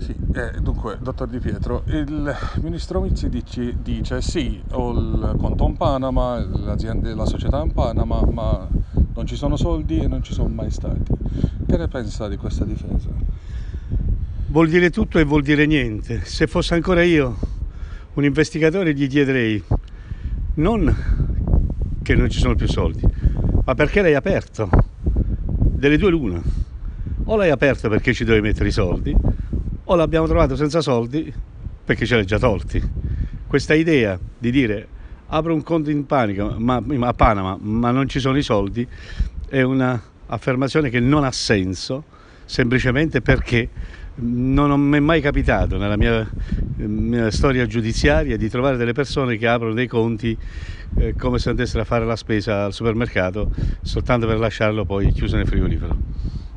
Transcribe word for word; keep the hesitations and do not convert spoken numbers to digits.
Sì, eh, dunque, dottor Di Pietro, il ministro Mizzi dici- dice sì, ho il conto in Panama, l'azienda- la società in Panama, ma non ci sono soldi e non ci sono mai stati. Che ne pensa di questa difesa? Vuol dire tutto e vuol dire niente. Se fosse ancora io un investigatore gli chiederei non che non ci sono più soldi, ma perché l'hai aperto? Delle due l'una. O l'hai aperto perché ci dovevi mettere i soldi, o l'abbiamo trovato senza soldi perché ce l'hai già tolti. Questa idea di dire apro un conto in Panica, ma, a Panama, ma non ci sono i soldi, è una affermazione che non ha senso, semplicemente perché non mi è mai capitato nella mia, mia storia giudiziaria di trovare delle persone che aprono dei conti eh, come se andassero a fare la spesa al supermercato soltanto per lasciarlo poi chiuso nel frigorifero.